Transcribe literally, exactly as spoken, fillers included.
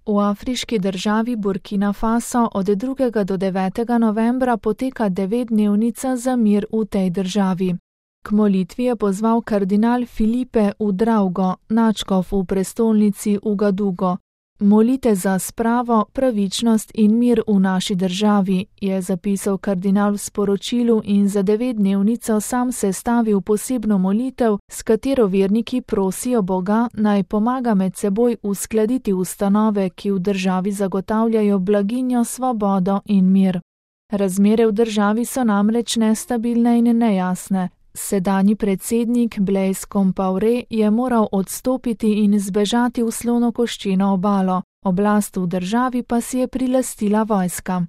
V afriški državi Burkina Faso od drugega do devetega novembra poteka devetdnevnica za mir v tej državi. K molitvi je pozval kardinal Filipe Ouedraogo, nadškof v prestolnici Ugadugo. Molite za spravo, pravičnost in mir v naši državi, je zapisal kardinal v sporočilu in za devetdnevnico sam sestavil posebno molitev, s katero verniki prosijo Boga, naj pomaga med seboj uskladiti ustanove, ki v državi zagotavljajo blaginjo, svobodo in mir. Razmere v državi so namreč nestabilne in nejasne. Sedanji predsednik Blaise Compaoré je moral odstopiti in zbežati v slonokoščeno obalo, oblast v državi pa si je prilastila vojska.